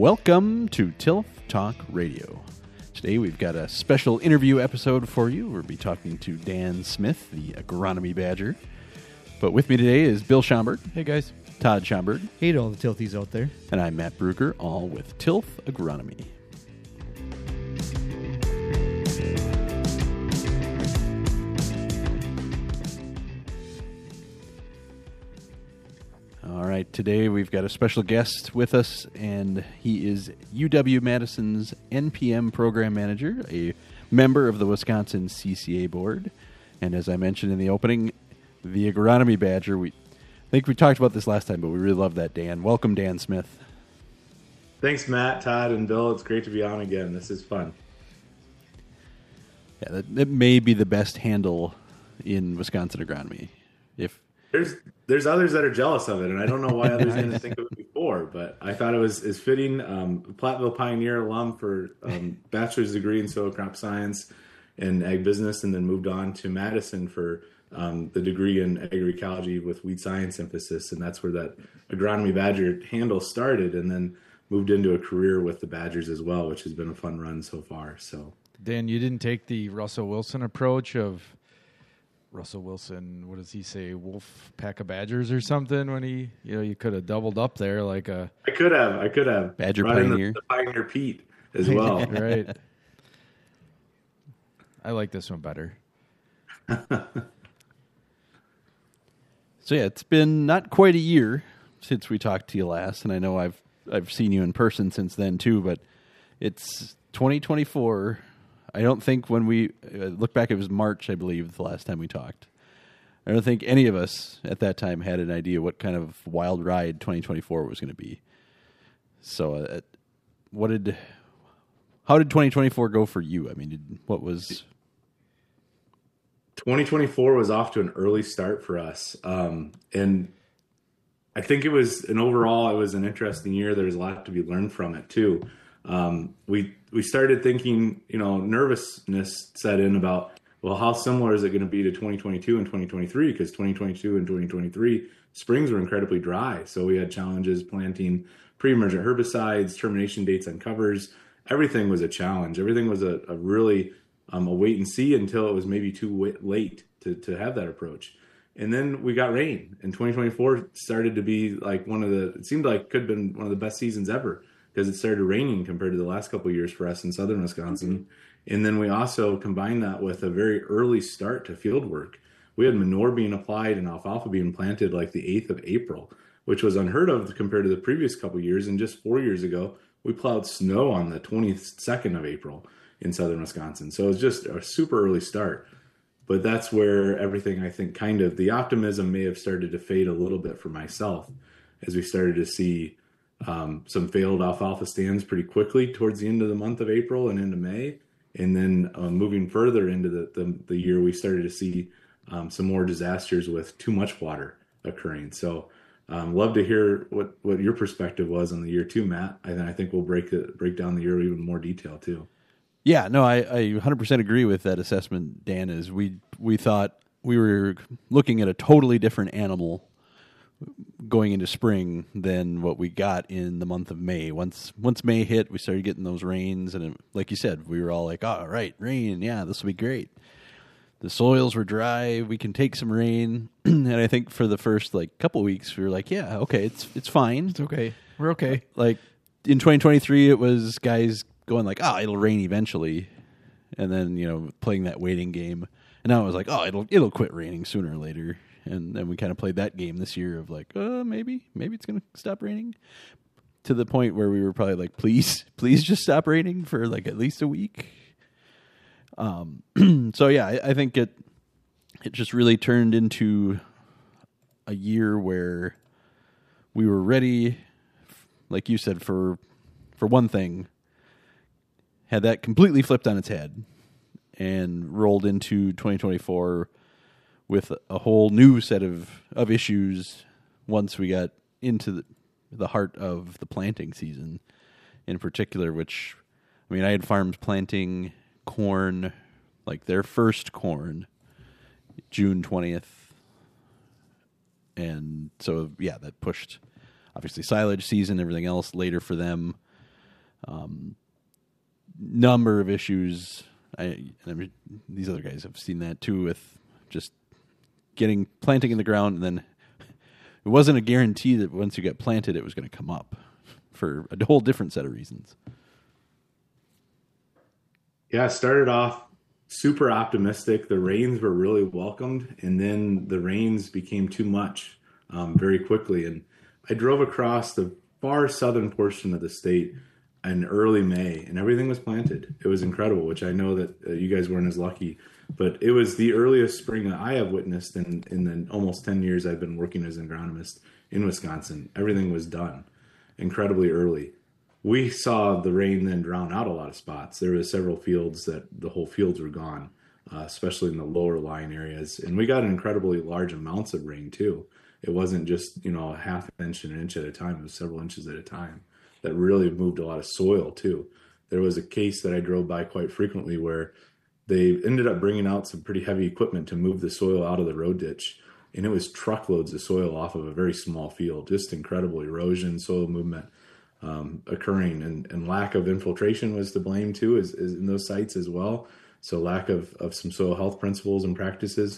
Welcome to Tilth Talk Radio. Today we've got a special interview episode for you. We'll be talking to Dan Smith, the agronomy badger. But with me today is Bill Schomburg. Hey, guys. Todd Schomburg. Hey to all the Tilthies out there. And I'm Matt Bruger, all with Tilth Agronomy. All right, today we've got a special guest with us, and he is UW-Madison's NPM program manager, a member of the Wisconsin CCA board, and as I mentioned in the opening, the agronomy badger. I think we talked about this last time, but we really love that, Dan. Welcome, Dan Smith. Thanks, Matt, Todd, and Bill. It's great to be on again. This is fun. Yeah, that may be the best handle in Wisconsin agronomy. If There's others that are jealous of it, and I don't know why others didn't think of it before, but I thought it was fitting. Platteville Pioneer alum for bachelor's degree in soil crop science and ag business, and then moved on to Madison for the degree in agroecology with weed science emphasis, and that's where that agronomy badger handle started, and then moved into a career with the Badgers as well, which has been a fun run so far. So, Dan, you didn't take the Russell Wilson approach of Russell Wilson, what does he say, wolf pack of badgers or something, when he, you could have doubled up there like a... I could have. Badger brought in Pioneer. the Pioneer Pete as well. Right. I like this one better. So yeah, it's been not quite a year since we talked to you last, and I know I've seen you in person since then too, but it's 2024. I don't think when we look back, it was March, I believe, the last time we talked. I don't think any of us at that time had an idea what kind of wild ride 2024 was going to be. So how did 2024 go for you? I mean, what was... 2024 was off to an early start for us. And I think it was an interesting year. There was a lot to be learned from it too. We started thinking, nervousness set in about, well, how similar is it going to be to 2022 and 2023? Because 2022 and 2023 springs were incredibly dry. So we had challenges planting pre-emergent herbicides, termination dates on covers. Everything was a challenge. Everything was a really a wait and see until it was maybe too late to have that approach. And then we got rain, and 2024 started to be like it seemed like could have been one of the best seasons ever, because it started raining compared to the last couple of years for us in southern Wisconsin. And then we also combined that with a very early start to field work. We had manure being applied and alfalfa being planted like the 8th of April, which was unheard of compared to the previous couple of years. And just 4 years ago, we plowed snow on the 22nd of April in southern Wisconsin. So it was just a super early start. But that's where everything, I think, kind of the optimism may have started to fade a little bit for myself as we started to see some failed alfalfa stands pretty quickly towards the end of the month of April and into May. And then moving further into the year, we started to see some more disasters with too much water occurring. So love to hear what your perspective was on the year too, Matt. And I think we'll break down the year in even more detail too. Yeah, no, I 100% agree with that assessment, Dan. Is we thought we were looking at a totally different animal going into spring than what we got in the month of May. Once May hit, we started getting those rains, and like you said, we were all like, "Oh, right, rain, yeah, this will be great." The soils were dry. We can take some rain, and I think for the first couple weeks, we were like, "Yeah, okay, it's fine, It's okay. We're okay." Like in 2023, it was guys going like, "Oh, it'll rain eventually," and then playing that waiting game. And now it was like, "Oh, it'll quit raining sooner or later." And then we kind of played that game this year of like, maybe it's going to stop raining, to the point where we were probably like, please just stop raining for like at least a week. So yeah, I think it just really turned into a year where we were ready, like you said, for one thing, had that completely flipped on its head and rolled into 2024 with a whole new set of issues once we got into the heart of the planting season in particular, which, I mean, I had farms planting corn, like their first corn, June 20th. And so, yeah, that pushed, obviously, silage season, everything else later for them. Number of issues. These other guys have seen that too, with just planting in the ground, and then it wasn't a guarantee that once you got planted, it was going to come up for a whole different set of reasons. Yeah, it started off super optimistic. The rains were really welcomed, and then the rains became too much very quickly. And I drove across the far southern portion of the state in early May, and everything was planted. It was incredible, which I know that you guys weren't as lucky, but it was the earliest spring that I have witnessed in the almost 10 years I've been working as an agronomist in Wisconsin. Everything was done incredibly early. We saw the rain then drown out a lot of spots. There were several fields that the whole fields were gone, especially in the lower lying areas. And we got incredibly large amounts of rain too. It wasn't just, a half inch and an inch at a time. It was several inches at a time. That really moved a lot of soil too. There was a case that I drove by quite frequently where they ended up bringing out some pretty heavy equipment to move the soil out of the road ditch. And it was truckloads of soil off of a very small field. Just incredible erosion, soil movement occurring, and lack of infiltration was to blame too, is in those sites as well. So lack of some soil health principles and practices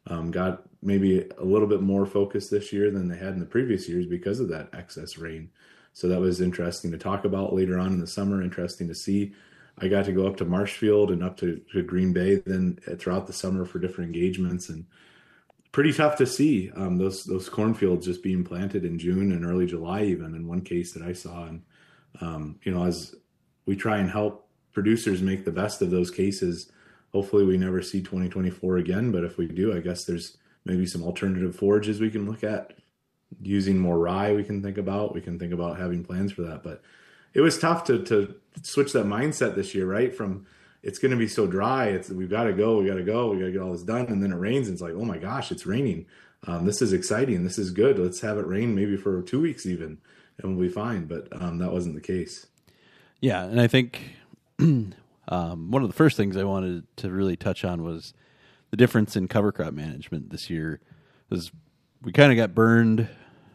got maybe a little bit more focus this year than they had in the previous years because of that excess rain. So that was interesting to talk about later on in the summer, interesting to see. I got to go up to Marshfield and up to Green Bay then throughout the summer for different engagements, and pretty tough to see those cornfields just being planted in June and early July, even in one case that I saw. And, as we try and help producers make the best of those cases, hopefully we never see 2024 again. But if we do, I guess there's maybe some alternative forages we can look at. Using more rye we can think about. We can think about having plans for that. But it was tough to switch that mindset this year, right? From it's going to be so dry. We've got to go. We got to get all this done. And then it rains. And it's like, oh my gosh, it's raining. This is exciting. This is good. Let's have it rain maybe for 2 weeks even, and we'll be fine. But that wasn't the case. Yeah. And I think one of the first things I wanted to really touch on was the difference in cover crop management this year. Because we kind of got burned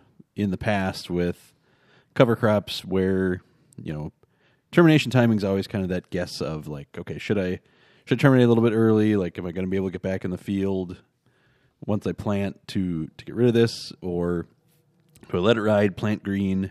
in the past with cover crops where, termination timing is always kind of that guess of like, okay, should I terminate a little bit early? Like, am I going to be able to get back in the field once I plant to get rid of this, or do I let it ride, plant green?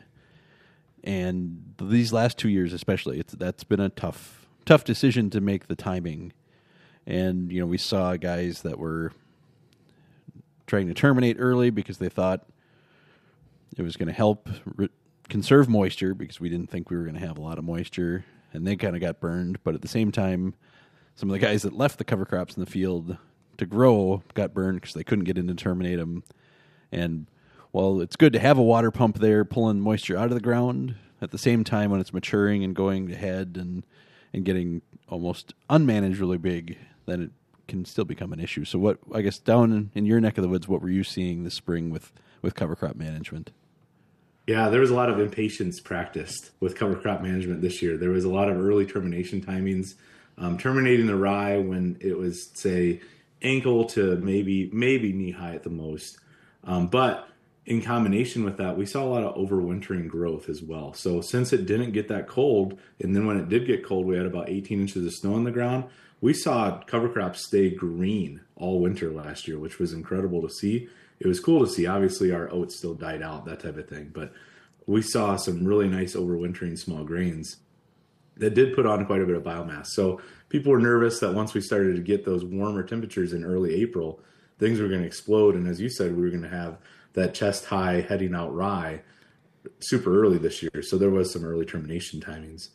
And these last 2 years, especially, that's been a tough decision to make the timing. And we saw guys that were trying to terminate early because they thought it was going to help conserve moisture, because we didn't think we were going to have a lot of moisture, and they kind of got burned. But at the same time, some of the guys that left the cover crops in the field to grow got burned because they couldn't get in to terminate them. And while it's good to have a water pump there pulling moisture out of the ground, at the same time when it's maturing and going ahead and getting almost unmanaged really big, then it can still become an issue. So what, I guess, down in your neck of the woods, what were you seeing this spring with cover crop management? Yeah, there was a lot of impatience practiced with cover crop management this year. There was a lot of early termination timings, terminating the rye when it was, say, ankle to maybe knee high at the most. But in combination with that, we saw a lot of overwintering growth as well. So since it didn't get that cold, and then when it did get cold, we had about 18 inches of snow on the ground, we saw cover crops stay green all winter last year, which was incredible to see. It was cool to see. Obviously, our oats still died out, that type of thing. But we saw some really nice overwintering small grains that did put on quite a bit of biomass. So people were nervous that once we started to get those warmer temperatures in early April, things were going to explode. And as you said, we were going to have that chest high heading out rye super early this year. So there was some early termination timings.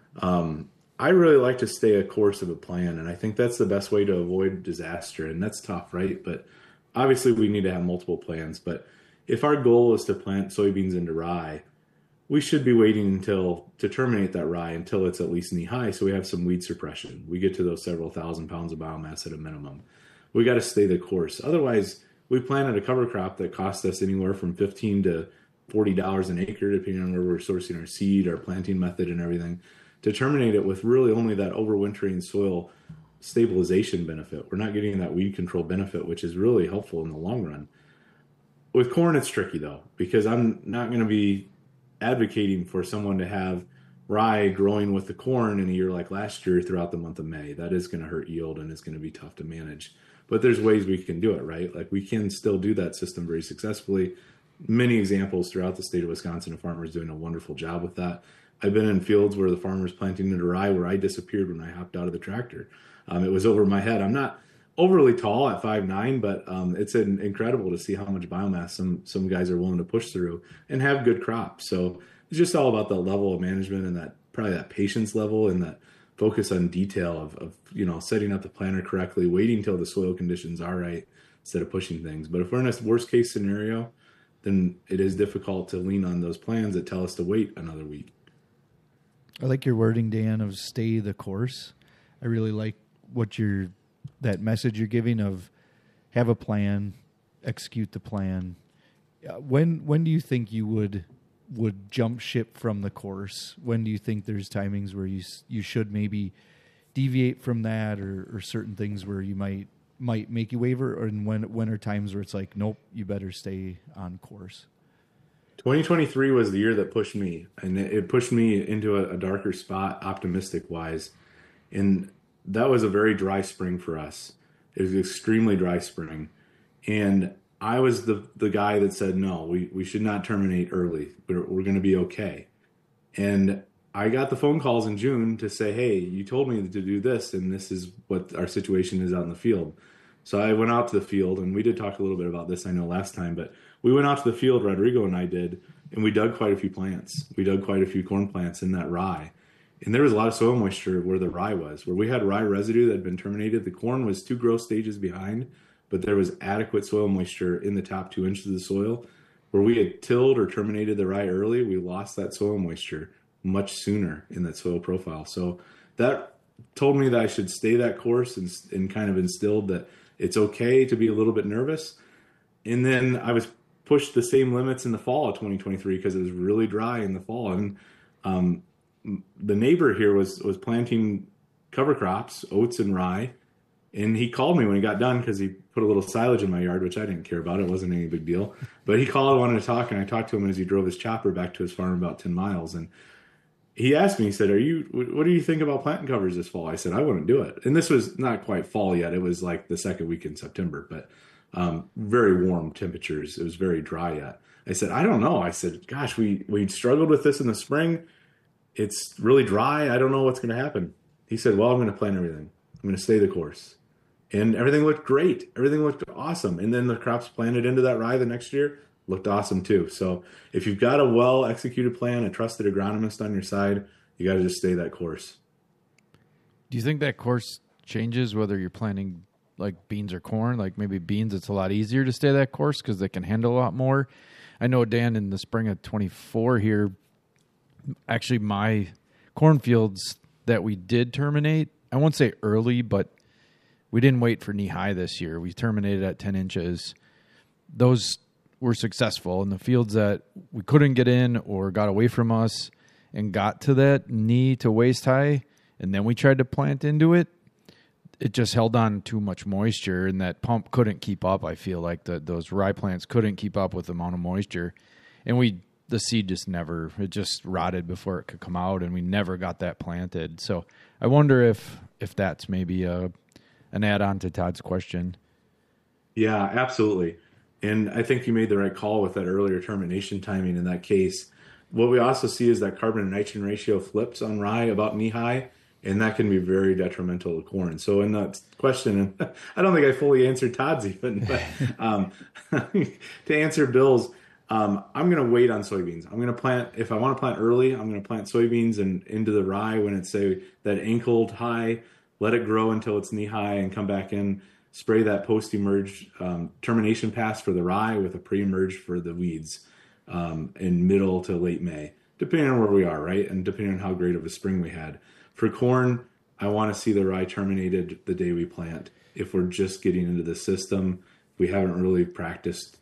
I really like to stay a course of a plan, and I think that's the best way to avoid disaster. And that's tough, right? But obviously, we need to have multiple plans, but if our goal is to plant soybeans into rye, we should be waiting to terminate that rye until it's at least knee high, so we have some weed suppression. We get to those several thousand pounds of biomass at a minimum. We got to stay the course. Otherwise, we planted a cover crop that cost us anywhere from $15 to $40 an acre, depending on where we're sourcing our seed, our planting method, and everything, to terminate it with really only that overwintering soil stabilization benefit. We're not getting that weed control benefit, which is really helpful in the long run. With corn, it's tricky though, because I'm not going to be advocating for someone to have rye growing with the corn in a year like last year throughout the month of May. That is going to hurt yield and is going to be tough to manage. But there's ways we can do it, right? Like we can still do that system very successfully. Many examples throughout the state of Wisconsin of farmers doing a wonderful job with that. I've been in fields where the farmer's planting into rye where I disappeared when I hopped out of the tractor. It was over my head. I'm not overly tall at 5'9", but it's incredible to see how much biomass some guys are willing to push through and have good crops. So it's just all about the level of management and that probably that patience level and that focus on detail of setting up the planter correctly, waiting till the soil conditions are right instead of pushing things. But if we're in a worst case scenario, then it is difficult to lean on those plans that tell us to wait another week. I like your wording, Dan, of stay the course. I really like that message you're giving of have a plan, execute the plan. When do you think you would jump ship from the course? When do you think there's timings where you should maybe deviate from that, or certain things where you might make you waver, and when are times where it's like, nope, you better stay on course? 2023 was the year that pushed me, and it pushed me into a darker spot optimistic wise. And that was a very dry spring for us. It was an extremely dry spring. And I was the guy that said, no, we should not terminate early. We're going to be okay. And I got the phone calls in June to say, hey, you told me to do this, and this is what our situation is out in the field. So I went out to the field, and we did talk a little bit about this, I know, last time, but we went out to the field, Rodrigo and I did, and we dug quite a few plants. We dug quite a few corn plants in that rye. And there was a lot of soil moisture where the rye was. Where we had rye residue that had been terminated, the corn was 2 growth stages behind, but there was adequate soil moisture in the top 2 inches of the soil. Where we had tilled or terminated the rye early, we lost that soil moisture much sooner in that soil profile. So that told me that I should stay that course and kind of instilled that it's okay to be a little bit nervous. And then I was pushed the same limits in the fall of 2023 because it was really dry in the fall. And the neighbor here was planting cover crops, oats and rye. And he called me when he got done because he put a little silage in my yard, which I didn't care about. It wasn't any big deal. But he called, wanted to talk, and I talked to him as he drove his chopper back to his farm about 10 miles. And he asked me, he said, what do you think about planting covers this fall? I said, I wouldn't do it. And this was not quite fall yet. It was like the second week in September, but very warm temperatures. It was very dry yet. I said, I don't know. I said, gosh, we struggled with this in the spring. It's really dry. I don't know what's going to happen. He said, well, I'm going to plant everything. I'm going to stay the course. And everything looked great. Everything looked awesome. And then the crops planted into that rye the next year looked awesome too. So if you've got a well-executed plan, a trusted agronomist on your side, you got to just stay that course. Do you think that course changes whether you're planting like beans or corn? Like maybe beans, it's a lot easier to stay that course because they can handle a lot more. I know, Dan, in the spring of 24 here, actually my cornfields that we did terminate, I won't say early, but we didn't wait for knee high this year. We terminated at 10 inches. Those were successful. In the fields that we couldn't get in or got away from us and got to that knee to waist high, and then we tried to plant into it, it just held on too much moisture, and that pump couldn't keep up. I feel like those rye plants couldn't keep up with the amount of moisture. And the seed just it just rotted before it could come out, and we never got that planted. So I wonder if that's maybe an add-on to Todd's question. Yeah, absolutely. And I think you made the right call with that earlier termination timing in that case. What we also see is that carbon and nitrogen ratio flips on rye about knee high, and that can be very detrimental to corn. So in that question, and I don't think I fully answered Todd's even, but to answer Bill's, I'm going to wait on soybeans. I'm going to plant, if I want to plant early, I'm going to plant soybeans and into the rye when it's say that ankled high, let it grow until it's knee high and come back in, spray that post-emerge termination pass for the rye with a pre-emerge for the weeds in middle to late May, depending on where we are, right? And depending on how great of a spring we had. For corn, I want to see the rye terminated the day we plant. If we're just getting into the system, we haven't really practiced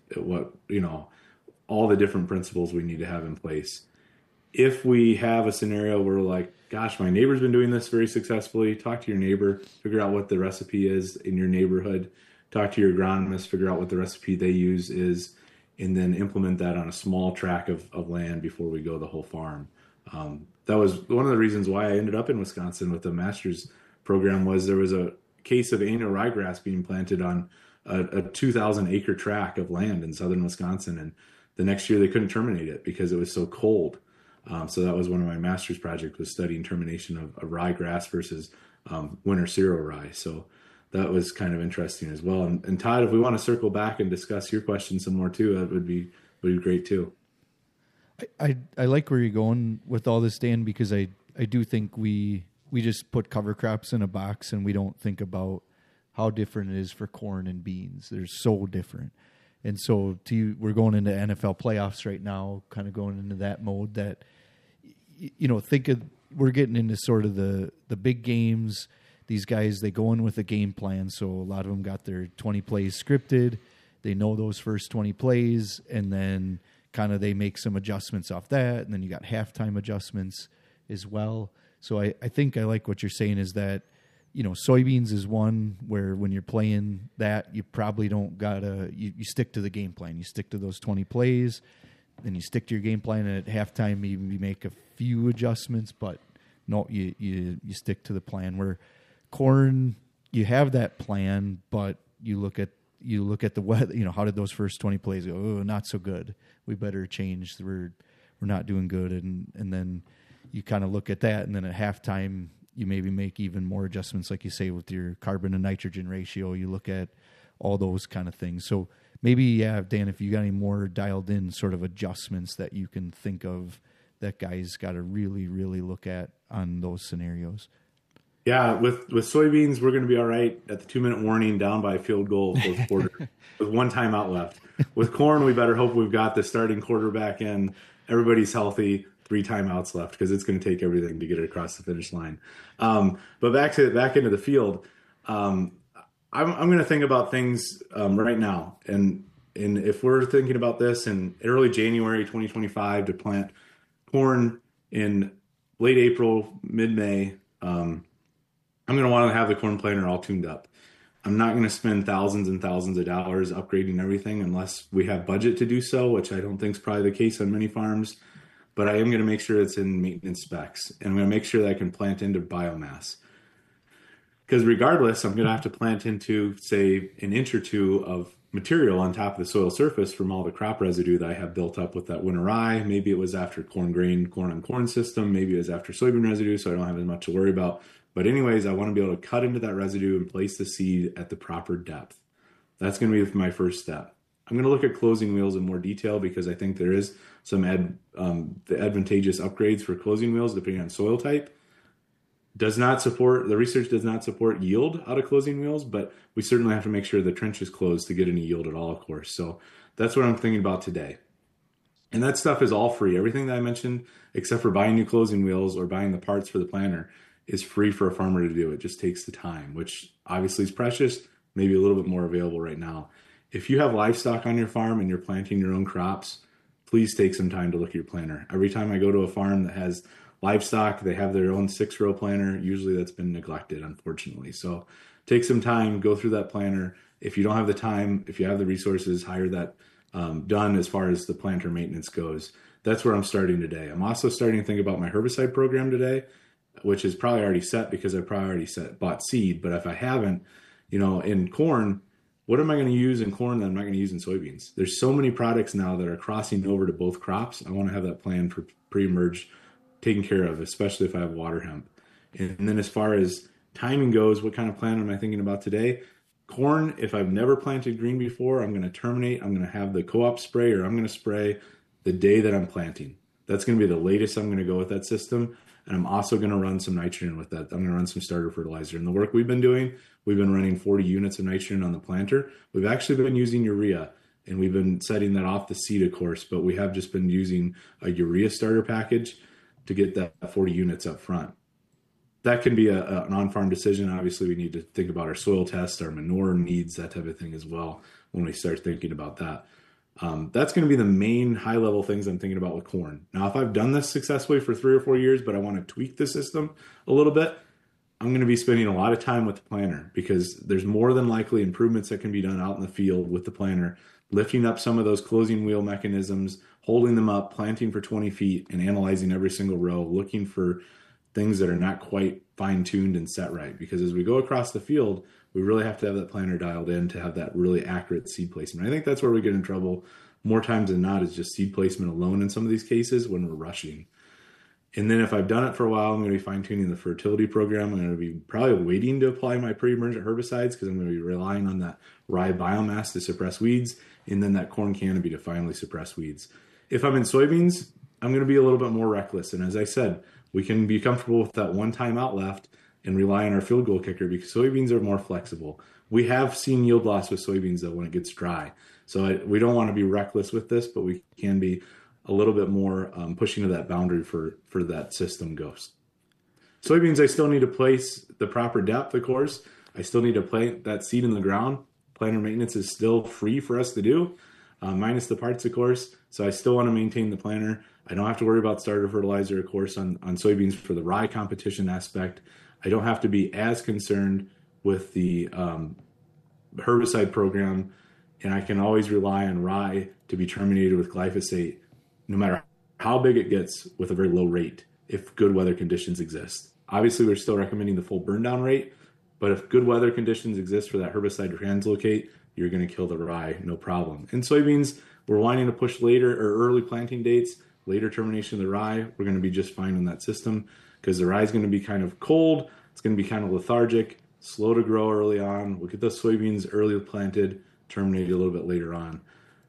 all the different principles we need to have in place. If we have a scenario where we're like, gosh, my neighbor's been doing this very successfully, talk to your neighbor, figure out what the recipe is in your neighborhood, talk to your agronomist, figure out what the recipe they use is, and then implement that on a small tract of land before we go the whole farm. that was one of the reasons why I ended up in Wisconsin with the master's program. Was there was a case of annual ryegrass being planted on a 2,000 acre tract of land in southern Wisconsin, and the next year they couldn't terminate it because it was so cold. So that was one of my master's projects, was studying termination of ryegrass versus winter cereal rye. So that was kind of interesting as well. And Todd, if we want to circle back and discuss your question some more too, that would be great too. I like where you're going with all this, Dan, because I do think we just put cover crops in a box and we don't think about how different it is for corn and beans. They're so different. And so we're going into NFL playoffs right now, kind of going into that mode that, we're getting into sort of the big games. These guys, they go in with a game plan. So a lot of them got their 20 plays scripted. They know those first 20 plays, and then kind of they make some adjustments off that. And then you got halftime adjustments as well. So I think I like what you're saying is that, soybeans is one where when you're playing that, you probably don't you stick to the game plan. You stick to those 20 plays, then you stick to your game plan, and at halftime you make a few adjustments, but no, you stick to the plan. Where corn, you have that plan, but you look at the weather, how did those first 20 plays go? Oh, not so good. We better change. We're not doing good. And then you kind of look at that, and then at halftime, you maybe make even more adjustments, like you say, with your carbon to nitrogen ratio. You look at all those kind of things. So maybe, Dan, if you got any more dialed in sort of adjustments that you can think of that guys got to really, really look at on those scenarios. Yeah, with soybeans, we're going to be all right at the 2-minute warning, down by a field goal fourth quarter with one timeout left. With corn, we better hope we've got the starting quarterback in, everybody's healthy, 3 timeouts left, because it's going to take everything to get it across the finish line. But back into the field, I'm going to think about things right now, and if we're thinking about this in early January 2025 to plant corn in late April, mid-May, I'm going to want to have the corn planter all tuned up. I'm not going to spend thousands and thousands of dollars upgrading everything unless we have budget to do so, which I don't think is probably the case on many farms. But I am going to make sure it's in maintenance specs, and I'm going to make sure that I can plant into biomass. Because regardless, I'm going to have to plant into, say, an inch or two of material on top of the soil surface from all the crop residue that I have built up with that winter rye. Maybe it was after corn on corn system. Maybe it was after soybean residue, so I don't have as much to worry about. But anyways, I want to be able to cut into that residue and place the seed at the proper depth. That's going to be my first step. I'm going to look at closing wheels in more detail because I think there is some the advantageous upgrades for closing wheels depending on soil type. The research does not support yield out of closing wheels, but we certainly have to make sure the trench is closed to get any yield at all, of course. So that's what I'm thinking about today. And that stuff is all free. Everything that I mentioned, except for buying new closing wheels or buying the parts for the planter, is free for a farmer to do. It just takes the time, which obviously is precious, maybe a little bit more available right now. If you have livestock on your farm and you're planting your own crops, please take some time to look at your planter. Every time I go to a farm that has livestock, they have their own 6-row planter. Usually that's been neglected, unfortunately. So take some time, go through that planter. If you don't have the time, if you have the resources, hire that done as far as the planter maintenance goes. That's where I'm starting today. I'm also starting to think about my herbicide program today, which is probably already set because I probably already bought seed. But if I haven't, in corn, what am I going to use in corn that I'm not going to use in soybeans? There's so many products now that are crossing over to both crops. I want to have that plan for pre-emerge taken care of, especially if I have water hemp. And then as far as timing goes, what kind of plan am I thinking about today? Corn, if I've never planted green before, I'm going to terminate. I'm going to have the co-op spray, or I'm going to spray the day that I'm planting. That's going to be the latest I'm going to go with that system. And I'm also going to run some nitrogen with that. I'm going to run some starter fertilizer. And the work we've been doing, we've been running 40 units of nitrogen on the planter. We've actually been using urea, and we've been setting that off the seed, of course, but we have just been using a urea starter package to get that 40 units up front. That can be an on-farm decision. Obviously, we need to think about our soil tests, our manure needs, that type of thing as well when we start thinking about that. That's going to be the main high-level things I'm thinking about with corn. Now, if I've done this successfully for 3 or 4 years, but I want to tweak the system a little bit, I'm going to be spending a lot of time with the planter because there's more than likely improvements that can be done out in the field with the planter, lifting up some of those closing wheel mechanisms, holding them up, planting for 20 feet, and analyzing every single row, looking for things that are not quite fine-tuned and set right. Because as we go across the field, we really have to have that planter dialed in to have that really accurate seed placement. I think that's where we get in trouble more times than not, is just seed placement alone in some of these cases when we're rushing. And then if I've done it for a while, I'm going to be fine-tuning the fertility program. I'm going to be probably waiting to apply my pre-emergent herbicides because I'm going to be relying on that rye biomass to suppress weeds, and then that corn canopy to finally suppress weeds. If I'm in soybeans, I'm going to be a little bit more reckless. And as I said, we can be comfortable with that one time out left and rely on our field goal kicker because soybeans are more flexible. We have seen yield loss with soybeans, though, when it gets dry. So we don't want to be reckless with this, but we can be a little bit more pushing to that boundary for that system goes. Soybeans, I still need to place the proper depth, of course. I still need to plant that seed in the ground. Planter maintenance is still free for us to do, minus the parts, of course. So I still want to maintain the planter. I don't have to worry about starter fertilizer, of course, on soybeans for the rye competition aspect. I don't have to be as concerned with the herbicide program, and I can always rely on rye to be terminated with glyphosate no matter how big it gets with a very low rate if good weather conditions exist. Obviously, we're still recommending the full burn down rate, but if good weather conditions exist for that herbicide to translocate, you're going to kill the rye, no problem. In soybeans, we're wanting to push later or early planting dates, later termination of the rye. We're going to be just fine in that system because the rye is going to be kind of cold. It's going to be kind of lethargic, slow to grow early on. We'll get those soybeans early planted, terminated a little bit later on.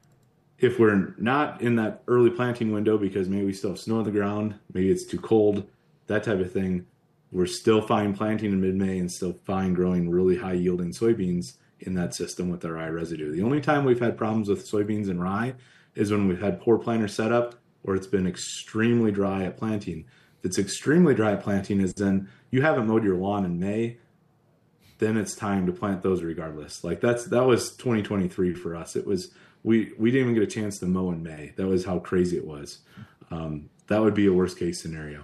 If we're not in that early planting window because maybe we still have snow on the ground, maybe it's too cold, that type of thing, we're still fine planting in mid-May and still fine growing really high-yielding soybeans in that system with the rye residue. The only time we've had problems with soybeans and rye is when we've had poor planter setup or it's been extremely dry at planting. If it's extremely dry at planting is then you haven't mowed your lawn in May, then it's time to plant those regardless. Like that was 2023 for us. It was we didn't even get a chance to mow in May. That was how crazy it was. That would be a worst case scenario.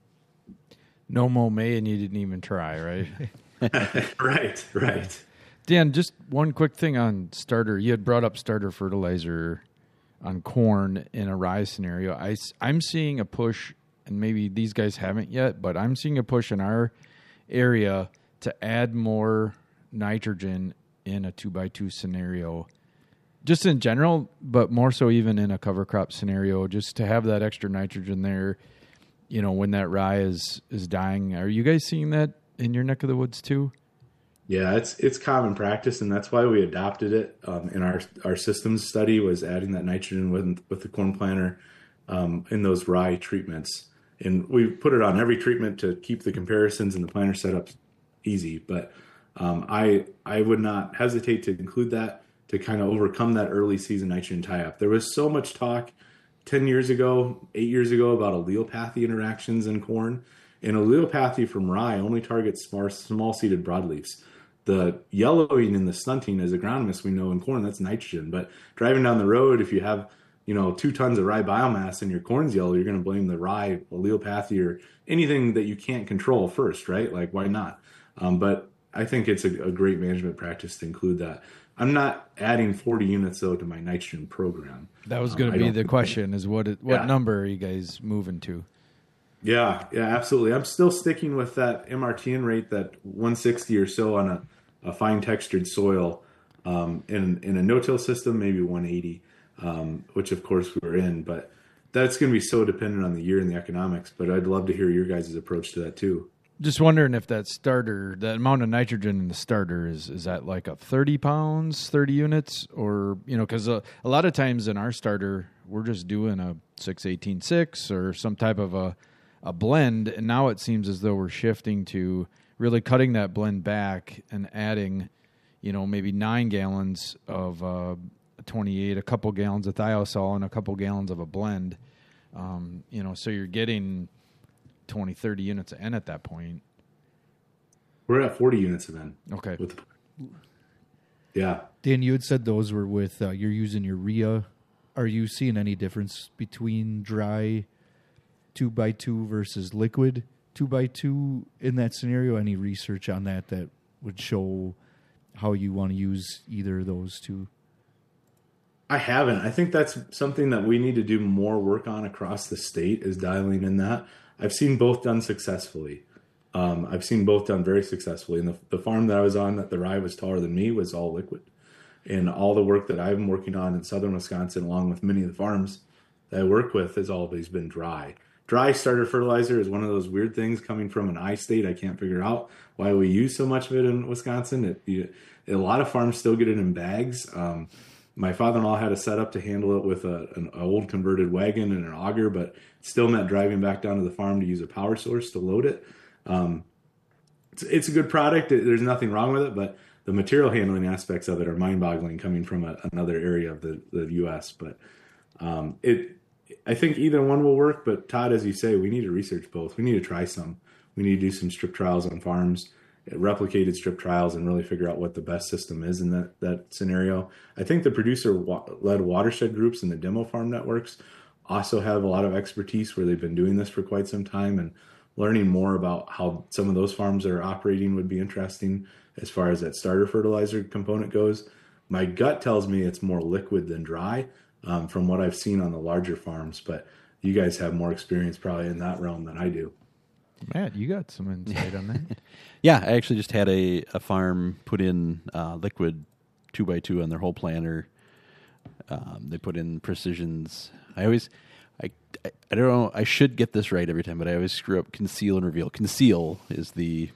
No mow May and you didn't even try, right? Right. Dan, just one quick thing on starter. You had brought up starter fertilizer on corn in a rye scenario. I'm seeing a push, and maybe these guys haven't yet, but I'm seeing a push in our area to add more nitrogen in a 2x2 scenario. Just in general, but more so even in a cover crop scenario, just to have that extra nitrogen there, you know, when that rye is dying. Are you guys seeing that in your neck of the woods too? Yeah, it's common practice, and that's why we adopted it in our systems study, was adding that nitrogen with the corn planter in those rye treatments. And we put it on every treatment to keep the comparisons and the planter setups easy. But I would not hesitate to include that to kind of overcome that early season nitrogen tie-up. There was so much talk 10 years ago, 8 years ago about allelopathy interactions in corn. And allelopathy from rye only targets small-seeded broadleafs. The yellowing and the stunting, as agronomists we know in corn, that's nitrogen. But driving down the road, if you have 2 tons of rye biomass and your corn's yellow, you're going to blame the rye allelopathy or anything that you can't control first, right? Like, why not? But I think it's a great management practice to include that. I'm not adding 40 units, though, to my nitrogen program. That was going to be the question, is what number are you guys moving to? Yeah, absolutely. I'm still sticking with that MRTN rate, that 160 or so on a fine textured soil. In a no-till system, maybe 180, which of course we were in. But that's going to be so dependent on the year and the economics. But I'd love to hear your guys' approach to that too. Just wondering if that starter, that amount of nitrogen in the starter, is that like a 30 pounds, 30 units? Or, because a lot of times in our starter, we're just doing a 6-18-6 or some type of a blend. And now it seems as though we're shifting to really cutting that blend back and adding, maybe 9 gallons of 28, a couple gallons of thiosol, and a couple gallons of a blend. So you're getting 20, 30 units of N at that point. We're at 40 units of N. Okay. Yeah. Dan, you had said those were with, you're using urea. Are you seeing any difference between dry 2x2 versus liquid 2x2 in that scenario? Any research on that would show how you want to use either of those two? I haven't. I think that's something that we need to do more work on across the state, is dialing in that. I've seen both done successfully. I've seen both done very successfully. And the farm that I was on, that the rye was taller than me, was all liquid. And all the work that I'm working on in southern Wisconsin, along with many of the farms that I work with, has always been dry. Dry starter fertilizer is one of those weird things coming from an I state. I can't figure out why we use so much of it in Wisconsin. A lot of farms still get it in bags. My father-in-law had a setup to handle it with an old converted wagon and an auger, but still meant driving back down to the farm to use a power source to load it. It's a good product. There's nothing wrong with it, but the material handling aspects of it are mind-boggling coming from another area of the U.S. But I think either one will work. But Todd, as you say, we need to research both. We need to try some. We need to do some strip trials on farms, replicated strip trials, and really figure out what the best system is in that scenario. I think the producer-led watershed groups and the demo farm networks also have a lot of expertise where they've been doing this for quite some time, and learning more about how some of those farms are operating would be interesting as far as that starter fertilizer component goes. My gut tells me it's more liquid than dry from what I've seen on the larger farms, but you guys have more experience probably in that realm than I do. Matt, you got some insight on that? Yeah, I actually just had a farm put in liquid 2x2 on their whole planter. They put in Precisions. I don't know. I should get this right every time, but I always screw up conceal and reveal. Conceal is the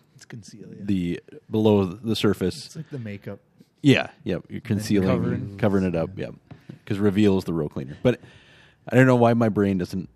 below the surface. It's like the makeup. Yeah. You're concealing, covering it up. Yeah, because reveal is the row cleaner. But I don't know why my brain doesn't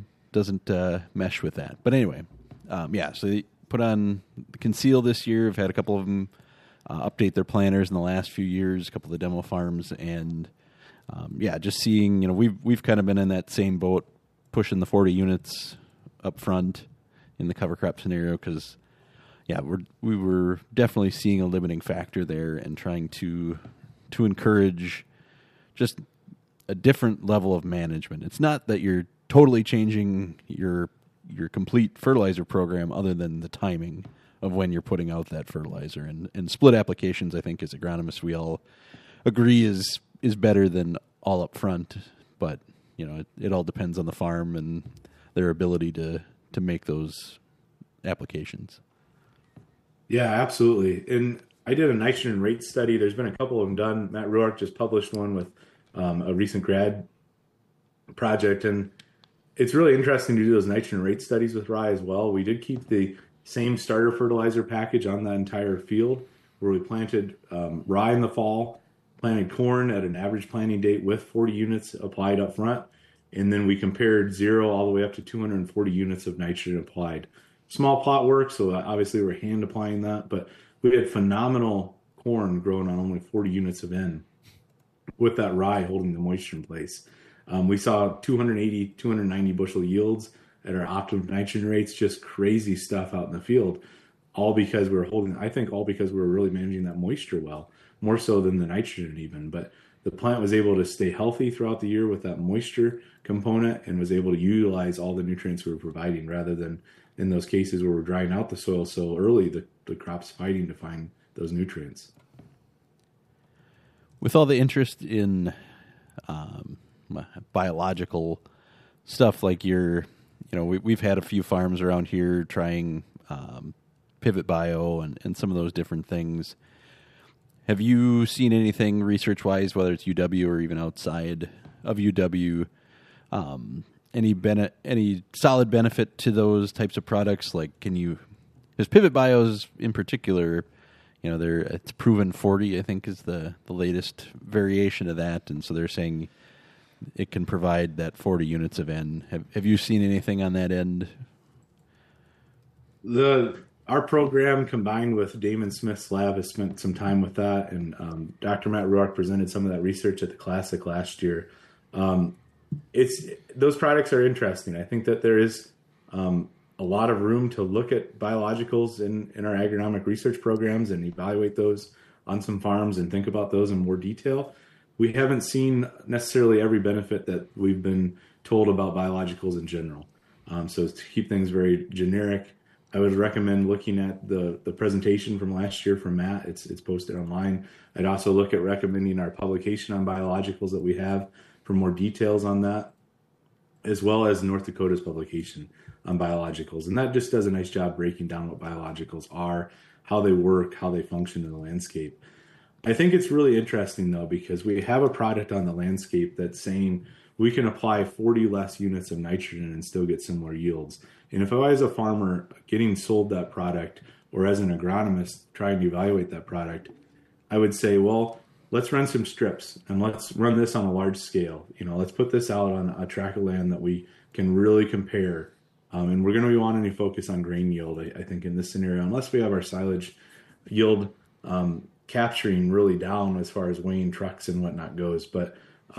mesh with that. But anyway, so they put on conceal this year. I've had a couple of them update their planners in the last few years. A couple of the demo farms, and just seeing, we've kind of been in that same boat, pushing the 40 units up front in the cover crop scenario because, we were definitely seeing a limiting factor there and trying to encourage just a different level of management. It's not that you're totally changing your complete fertilizer program other than the timing of when you're putting out that fertilizer. And split applications, I think, as agronomists, we all agree is better than all up front, but it all depends on the farm and their ability to make those applications. Yeah, absolutely. And I did a nitrogen rate study. There's been a couple of them done. Matt Ruark just published one with a recent grad project, and it's really interesting to do those nitrogen rate studies with rye as well. We did keep the same starter fertilizer package on that entire field, where we planted rye in the fall, planted corn at an average planting date with 40 units applied up front, and then we compared 0 all the way up to 240 units of nitrogen applied. Small plot work, so obviously we're hand applying that, but we had phenomenal corn growing on only 40 units of N with that rye holding the moisture in place. We saw 280, 290 bushel yields at our optimum nitrogen rates, just crazy stuff out in the field, all because we were really managing that moisture well, more so than the nitrogen even. But the plant was able to stay healthy throughout the year with that moisture component and was able to utilize all the nutrients we were providing, rather than in those cases where we're drying out the soil so early, the crop's fighting to find those nutrients. With all the interest in biological stuff, like we've had a few farms around here trying Pivot Bio and some of those different things. Have you seen anything research-wise, whether it's UW or even outside of UW, any solid benefit to those types of products? Like, because Pivot Bios in particular, it's proven 40, I think, is the latest variation of that, and so they're saying it can provide that 40 units of N. Have you seen anything on that end? Our program, combined with Damon Smith's lab, has spent some time with that, and Dr. Matt Ruark presented some of that research at the Classic last year. Those products are interesting. I think that there is a lot of room to look at biologicals in our agronomic research programs and evaluate those on some farms and think about those in more detail. We haven't seen necessarily every benefit that we've been told about biologicals in general. So to keep things very generic, I would recommend looking at the presentation from last year from Matt. It's posted online. I'd also look at recommending our publication on biologicals that we have for more details on that, as well as North Dakota's publication on biologicals. And that just does a nice job breaking down what biologicals are, how they work, how they function in the landscape. I think it's really interesting, though, because we have a product on the landscape that's saying we can apply 40 less units of nitrogen and still get similar yields. And if I was a farmer getting sold that product, or as an agronomist trying to evaluate that product, I would say, well, let's run some strips and let's run this on a large scale. Let's put this out on a tract of land that we can really compare. And we're going to be wanting to focus on grain yield, I think, in this scenario, unless we have our silage yield capturing really down as far as weighing trucks and whatnot goes. But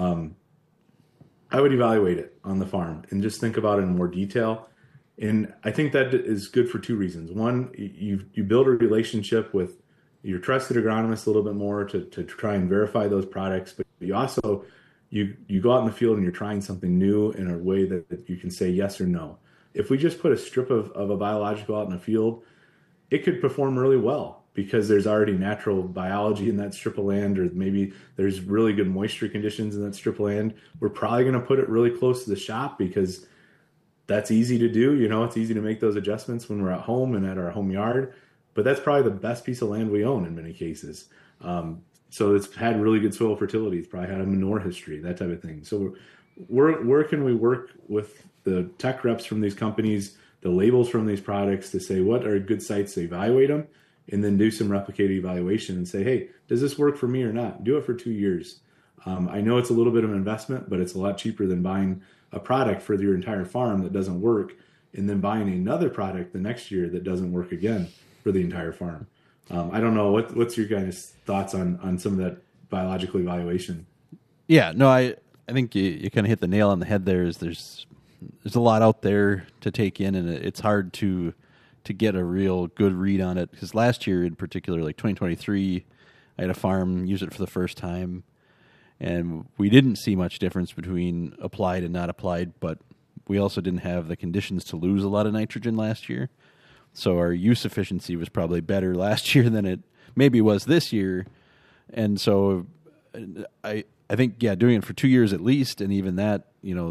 I would evaluate it on the farm and just think about it in more detail. And I think that is good for two reasons. One, you build a relationship with your trusted agronomist a little bit more to try and verify those products, but you also you go out in the field and you're trying something new in a way that you can say yes or no. If we just put a strip of a biological out in the field, it could perform really well because there's already natural biology in that strip of land, or maybe there's really good moisture conditions in that strip of land. We're probably going to put it really close to the shop because that's easy to do. It's easy to make those adjustments when we're at home and at our home yard, but that's probably the best piece of land we own in many cases. So it's had really good soil fertility. It's probably had a manure history, that type of thing. So where can we work with the tech reps from these companies, the labels from these products, to say what are good sites to evaluate them, and then do some replicated evaluation and say, hey, does this work for me or not? Do it for 2 years. I know it's a little bit of an investment, but it's a lot cheaper than buying a product for your entire farm that doesn't work and then buying another product the next year that doesn't work again for the entire farm. I don't know. What's your guys' thoughts on some of that biological evaluation? Yeah, no, I think you kind of hit the nail on the head there. There's a lot out there to take in, and it's hard to get a real good read on it. Because last year in particular, like 2023, I had a farm use it for the first time, and we didn't see much difference between applied and not applied, but we also didn't have the conditions to lose a lot of nitrogen last year. So our use efficiency was probably better last year than it maybe was this year. And so I think, doing it for 2 years at least, and even that,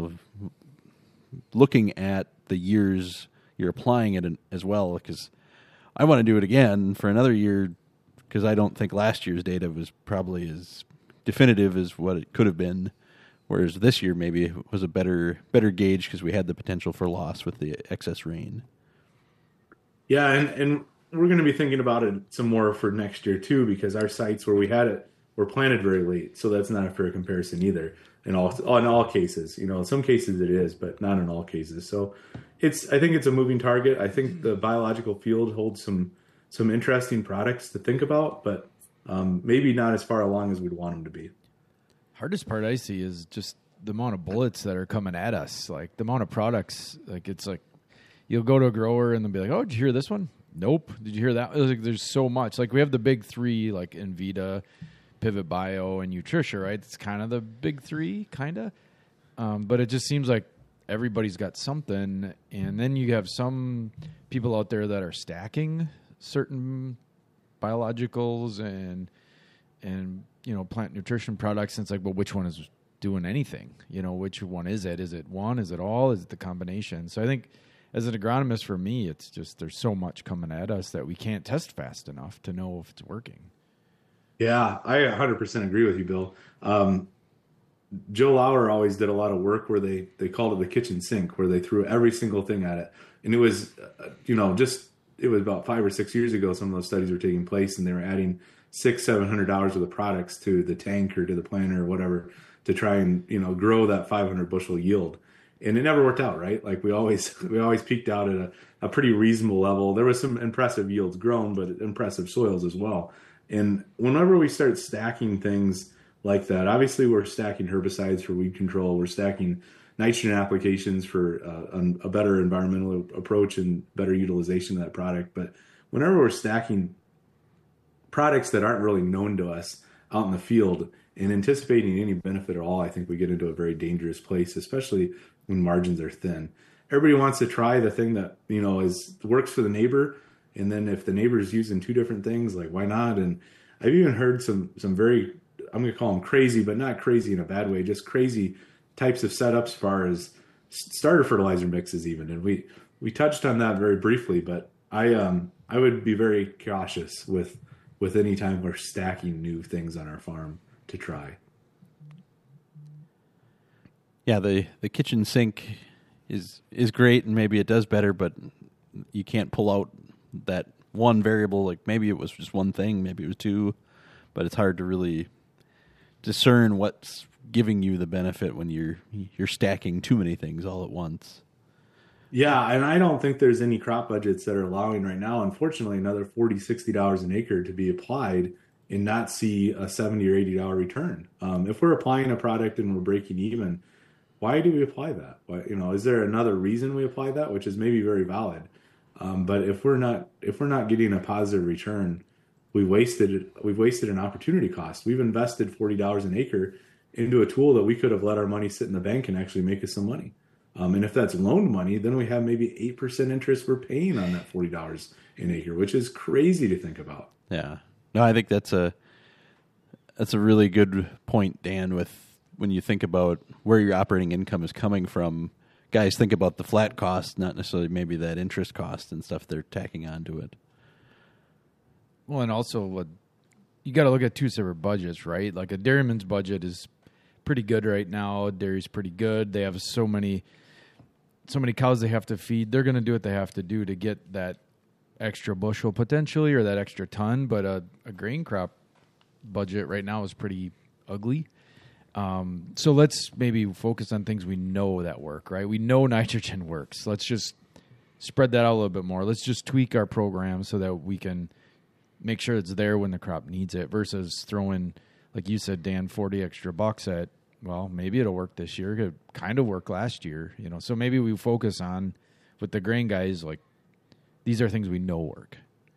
looking at the years you're applying it as well, because I want to do it again for another year, because I don't think last year's data was probably as definitive as what it could have been, whereas this year maybe was a better gauge because we had the potential for loss with the excess rain. Yeah, and we're going to be thinking about it some more for next year too, because our sites where we had it were planted very late, so that's not a fair comparison either. In all cases, in some cases it is, but not in all cases. So I think it's a moving target. I think the biological field holds some interesting products to think about, but maybe not as far along as we'd want them to be. Hardest part I see is just the amount of bullets that are coming at us, like the amount of products. Like it's like you'll go to a grower and they'll be like, "Oh, did you hear this one? Nope. Did you hear that?" Like, there's so much. Like we have the big three, like Envita, Pivot Bio, and Nutricia, right? It's kind of the big three, kind of. But it just seems like everybody's got something, and then you have some people out there that are stacking certain biologicals and plant nutrition products, and it's like, well, which one is doing anything? Which one is it? Is it one? Is it all? Is it the combination? So I think as an agronomist, for me, it's just there's so much coming at us that we can't test fast enough to know if it's working. Yeah, I 100% agree with you, Bill. Joe Lauer always did a lot of work where they called it the kitchen sink, where they threw every single thing at it. And it was, it was about 5 or 6 years ago, some of those studies were taking place, and they were adding $600-700 worth of products to the tank or to the planter or whatever to try and, grow that 500 bushel yield. And it never worked out, right? Like we always peaked out at a pretty reasonable level. There was some impressive yields grown, but impressive soils as well. And whenever we start stacking things like that, obviously we're stacking herbicides for weed control. We're stacking nitrogen applications for a better environmental approach and better utilization of that product. But whenever we're stacking products that aren't really known to us out in the field and anticipating any benefit at all, I think we get into a very dangerous place, especially when margins are thin. everybody wants to try the thing that, is works for the neighbor. And then if the neighbor's using two different things, like why not? And I've even heard some very, I'm going to call them crazy, but not crazy in a bad way, just crazy types of setups as far as starter fertilizer mixes even. And we touched on that very briefly, but I would be very cautious with any time we're stacking new things on our farm to try. Yeah, the kitchen sink is great, and maybe it does better, but you can't pull out that one variable. Like maybe it was just one thing, maybe it was two, but it's hard to really discern what's giving you the benefit when you're stacking too many things all at once. Yeah, and I don't think there's any crop budgets that are allowing right now, unfortunately, another $40, $60 an acre to be applied and not see a $70 or $80 return. If we're applying a product and we're breaking even, why do we apply that? Why, is there another reason we apply that, which is maybe very valid? But if we're not getting a positive return, we've wasted an opportunity cost. We've invested $40 an acre into a tool that we could have let our money sit in the bank and actually make us some money. And if that's loaned money, then we have maybe 8% interest we're paying on that $40 an acre, which is crazy to think about. Yeah. No, I think that's a really good point, Dan, with when you think about where your operating income is coming from. Guys think about the flat cost, not necessarily maybe that interest cost and stuff they're tacking onto it. Well, and also you got to look at two separate budgets, right? Like a dairyman's budget is pretty good right now. Dairy's pretty good. They have so many cows they have to feed. They're going to do what they have to do to get that extra bushel potentially or that extra ton. But a grain crop budget right now is pretty ugly. So let's maybe focus on things we know that work, right? We know nitrogen works. Let's just spread that out a little bit more. Let's just tweak our program so that we can make sure it's there when the crop needs it versus throwing, like you said, Dan, 40 extra bucks at, well, maybe it'll work this year. It could kind of work last year, So maybe we focus on, with the grain guys, like these are things we know work.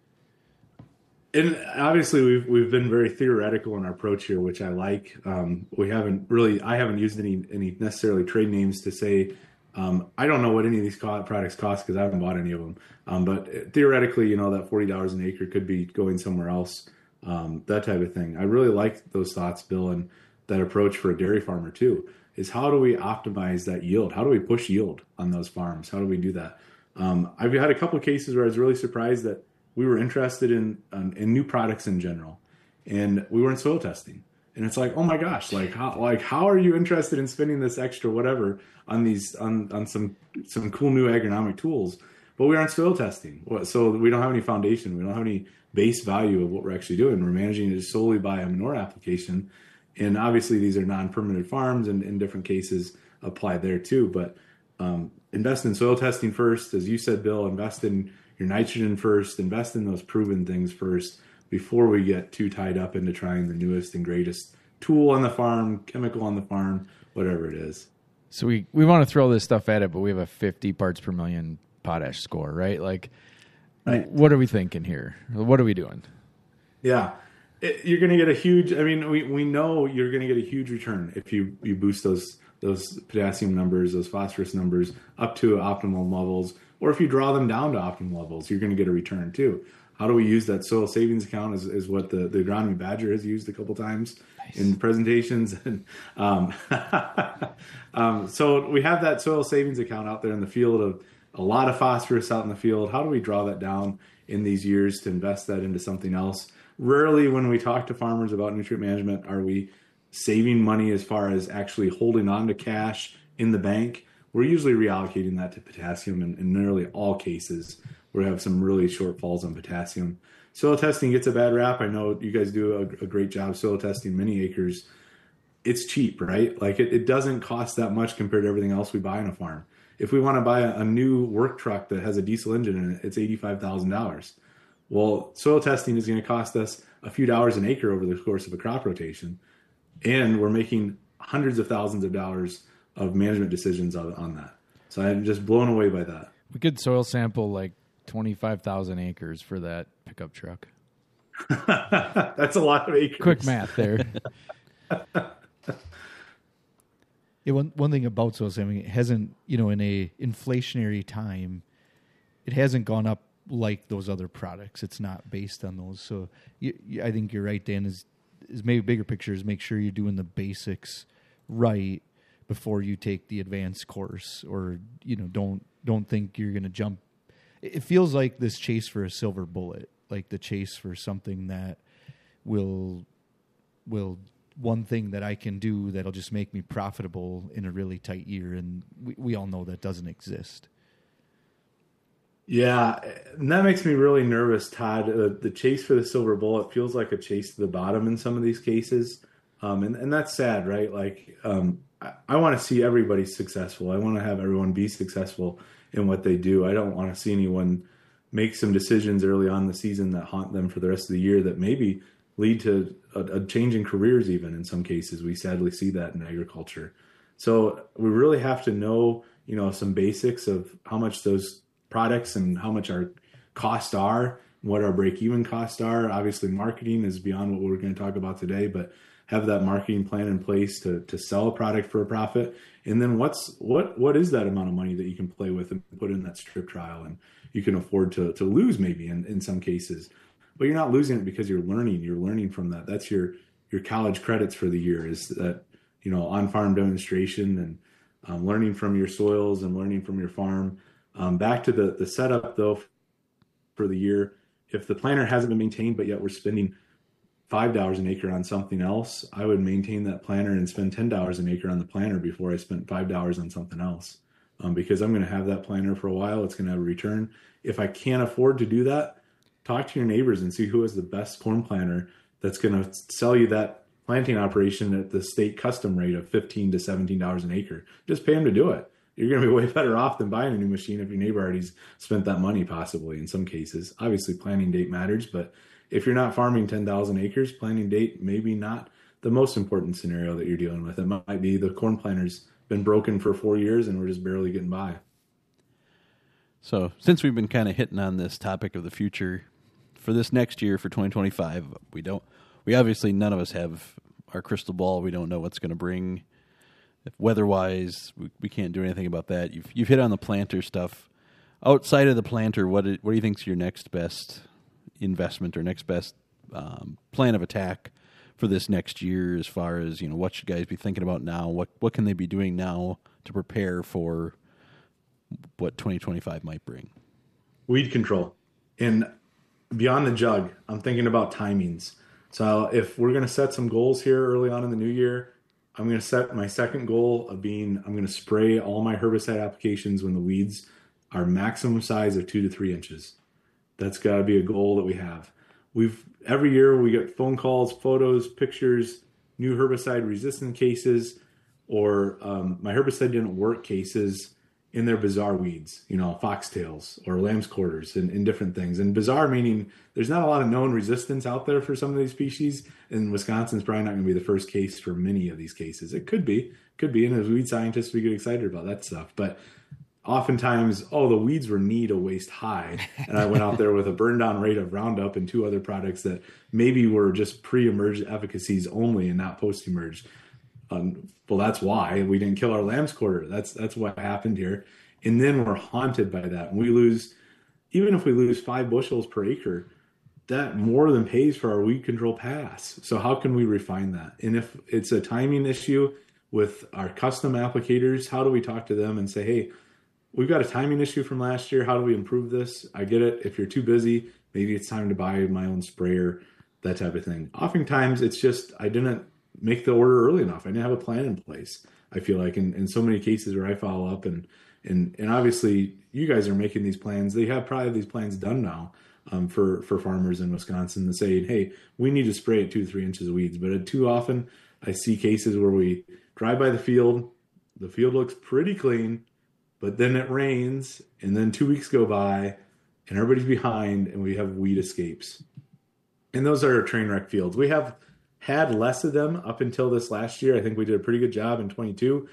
And obviously, we've been very theoretical in our approach here, which I like. I haven't used any necessarily trade names to say. I don't know what any of these products cost because I haven't bought any of them. But theoretically, that $40 an acre could be going somewhere else. That type of thing. I really like those thoughts, Bill, and that approach for a dairy farmer too. Is how do we optimize that yield? How do we push yield on those farms? How do we do that? I've had a couple of cases where I was really surprised that we were interested in new products in general, and we were in soil testing. And it's like, oh my gosh, how are you interested in spending this extra whatever on these on some cool new agronomic tools? But we aren't soil testing, so we don't have any foundation. We don't have any base value of what we're actually doing. We're managing it solely by a manure application, and obviously these are non-permanent farms, and in different cases apply there too. But invest in soil testing first, as you said, Bill. Invest in your nitrogen first. Invest in those proven things first before we get too tied up into trying the newest and greatest tool on the farm, chemical on the farm, whatever it is. So we want to throw this stuff at it, but we have a 50 parts per million potash score, right? Like, right. What are we thinking here? What are we doing? Yeah. You're going to get a huge, we know you're going to get a huge return if you boost those potassium numbers, those phosphorus numbers up to optimal levels, or if you draw them down to optimal levels, you're going to get a return too. How do we use that soil savings account is what the agronomy badger has used a couple times in presentations. And so we have that soil savings account out there in the field of a lot of phosphorus out in the field. How do we draw that down in these years to invest that into something else? Rarely when we talk to farmers about nutrient management are we saving money as far as actually holding on to cash in the bank. We're usually reallocating that to potassium in nearly all cases. We have some really shortfalls on potassium. Soil testing gets a bad rap. I know you guys do a great job soil testing many acres. It's cheap, right? Like it doesn't cost that much compared to everything else we buy on a farm. If we want to buy a new work truck that has a diesel engine in it, it's $85,000. Well, soil testing is going to cost us a few dollars an acre over the course of a crop rotation. And we're making hundreds of thousands of dollars of management decisions on that. So I'm just blown away by that. We could soil sample like 25,000 acres for that pickup truck. That's a lot of acres. Quick math there. Yeah, one thing about Swiss, I mean, it hasn't, in a inflationary time, it hasn't gone up like those other products. It's not based on those. So I think you're right, Dan, is maybe bigger picture is make sure you're doing the basics right before you take the advanced course, or, don't think you're going to jump. It feels like this chase for a silver bullet, like the chase for something that will one thing that I can do that'll just make me profitable in a really tight year. And we all know that doesn't exist. Yeah, and that makes me really nervous, Todd. The chase for the silver bullet feels like a chase to the bottom in some of these cases. And that's sad, right? Like, I want to see everybody successful. I want to have everyone be successful in what they do. I don't want to see anyone make some decisions early on in the season that haunt them for the rest of the year that maybe lead to a change in careers. Even in some cases, we sadly see that in agriculture. So we really have to know, some basics of how much those products and how much our costs are, what our break-even costs are. Obviously, marketing is beyond what we're going to talk about today, but have that marketing plan in place to sell a product for a profit. And then what is that amount of money that you can play with and put in that strip trial, and you can afford to lose maybe in some cases. But you're not losing it because you're learning from that. That's your college credits for the year, is that, on-farm demonstration and learning from your soils and learning from your farm. Back to the setup though for the year, if the planter hasn't been maintained, but yet we're spending $5 an acre on something else, I would maintain that planter and spend $10 an acre on the planter before I spent $5 on something else. Because I'm going to have that planter for a while. It's going to have a return. If I can't afford to do that, talk to your neighbors and see who has the best corn planter that's going to sell you that planting operation at the state custom rate of $15 to $17 an acre. Just pay them to do it. You're going to be way better off than buying a new machine if your neighbor already spent that money, possibly in some cases. Obviously, planting date matters, but if you're not farming 10,000 acres, planting date maybe not the most important scenario that you're dealing with. It might be the corn planter's been broken for 4 years and we're just barely getting by. So since we've been kind of hitting on this topic of the future, for this next year, for 2025, we obviously, none of us have our crystal ball. We don't know what's going to bring. If weather-wise, we can't do anything about that. You've hit on the planter stuff. Outside of the planter, what do you think is your next best investment or next best plan of attack for this next year, as far as, what should guys be thinking about now? What can they be doing now to prepare for what 2025 might bring? Weed control. And beyond the jug, I'm thinking about timings. So if we're going to set some goals here early on in the new year, I'm going to set my second goal of I'm going to spray all my herbicide applications when the weeds are maximum size of 2 to 3 inches. That's got to be a goal that we have. Every year we get phone calls, photos, pictures, new herbicide resistant cases, or my herbicide didn't work cases in their bizarre weeds, foxtails or lamb's quarters and different things. And bizarre meaning there's not a lot of known resistance out there for some of these species. And Wisconsin's probably not going to be the first case for many of these cases. It could be. And as weed scientists, we get excited about that stuff. But oftentimes, the weeds were knee to waist high. And I went out there with a burn down rate of Roundup and 2 other products that maybe were just pre-emerge efficacies only and not post-emerge. Well, that's why we didn't kill our lamb's quarter. That's what happened here. And then we're haunted by that. And even if we lose 5 bushels per acre, that more than pays for our weed control pass. So how can we refine that? And if it's a timing issue with our custom applicators, how do we talk to them and say, hey, we've got a timing issue from last year. How do we improve this? I get it. If you're too busy, maybe it's time to buy my own sprayer, that type of thing. Oftentimes it's just, I didn't make the order early enough. I didn't have a plan in place. I feel like in so many cases where I follow up and obviously you guys are making these plans. They have probably these plans done now for farmers in Wisconsin to say, hey, we need to spray at 2 to 3 inches of weeds. But too often I see cases where we drive by the field looks pretty clean, but then it rains and then 2 weeks go by and everybody's behind and we have weed escapes. And those are train wreck fields. We have had less of them up until this last year. I think we did a pretty good job in 22,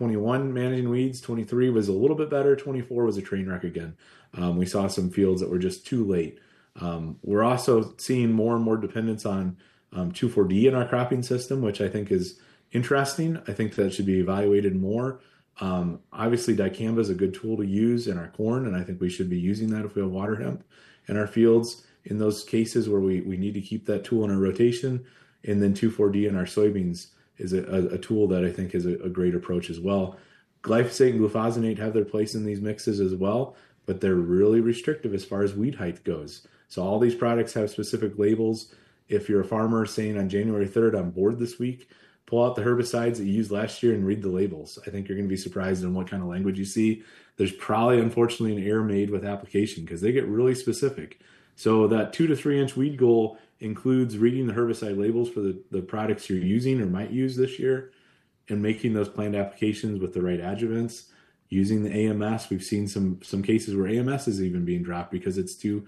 21 managing weeds. 23 was a little bit better. 24 was a train wreck again. We saw some fields that were just too late. We're also seeing more and more dependence on 2,4-D in our cropping system, which I think is interesting. I think that should be evaluated more. Obviously, dicamba is a good tool to use in our corn, and I think we should be using that if we have water hemp in our fields in those cases where we need to keep that tool in our rotation. And then 2,4-D in our soybeans is a tool that I think is a great approach as well. Glyphosate and glufosinate have their place in these mixes as well, but they're really restrictive as far as weed height goes. So all these products have specific labels. If you're a farmer saying on January 3rd, I'm bored this week, pull out the herbicides that you used last year and read the labels. I think you're going to be surprised in what kind of language you see. There's probably, unfortunately, an error made with application because they get really specific. So that 2 to 3 inch weed goal includes reading the herbicide labels for the products you're using or might use this year and making those planned applications with the right adjuvants. Using the AMS, we've seen some cases where AMS is even being dropped because it's too,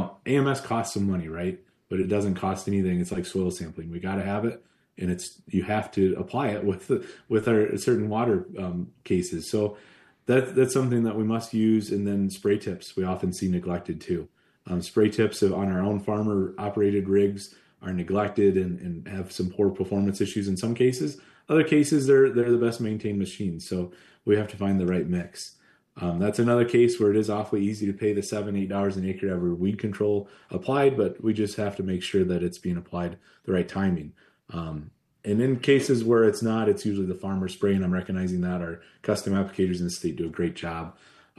AMS costs some money, right? But it doesn't cost anything. It's like soil sampling. We got to have it, and you have to apply it with our certain water cases. So that's something that we must use. And then spray tips we often see neglected too. Spray tips on our own farmer operated rigs are neglected and have some poor performance issues in some cases. Other cases, they're the best maintained machines. So we have to find the right mix. That's another case where it is awfully easy to pay the $7-8 an acre to have weed control applied, but we just have to make sure that it's being applied the right timing. And in cases where it's not, it's usually the farmer spraying. I'm recognizing that our custom applicators in the state do a great job.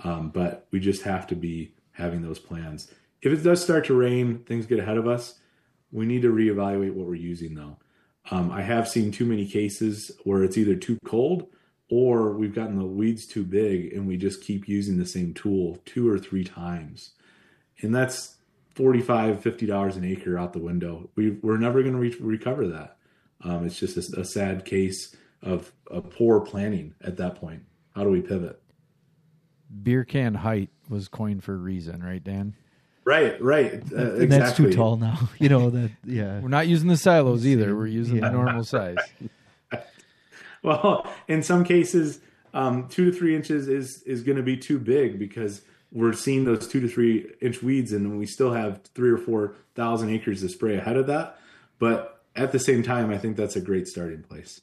But we just have to be having those plans. If it does start to rain, things get ahead of us, we need to reevaluate what we're using though. I have seen too many cases where it's either too cold or we've gotten the weeds too big and we just keep using the same tool 2 or 3 times. And that's $45, $50 an acre out the window. We're never going to recover that. It's just a sad case of poor planning at that point. How do we pivot? Beer can height was coined for a reason, right, Dan? Right. Exactly. That's too tall now. Yeah. We're not using the silos either. We're using the normal size. Well, in some cases, 2 to 3 inches is going to be too big because we're seeing those 2 to 3 inch weeds, and we still have 3,000 or 4,000 acres to spray ahead of that. But at the same time, I think that's a great starting place.